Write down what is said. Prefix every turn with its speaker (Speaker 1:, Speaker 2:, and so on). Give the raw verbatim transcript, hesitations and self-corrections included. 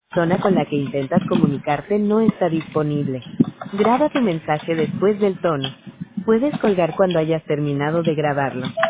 Speaker 1: persona con la que intentas comunicarte no está disponible. Graba tu mensaje después del tono. Puedes colgar cuando hayas terminado de grabarlo.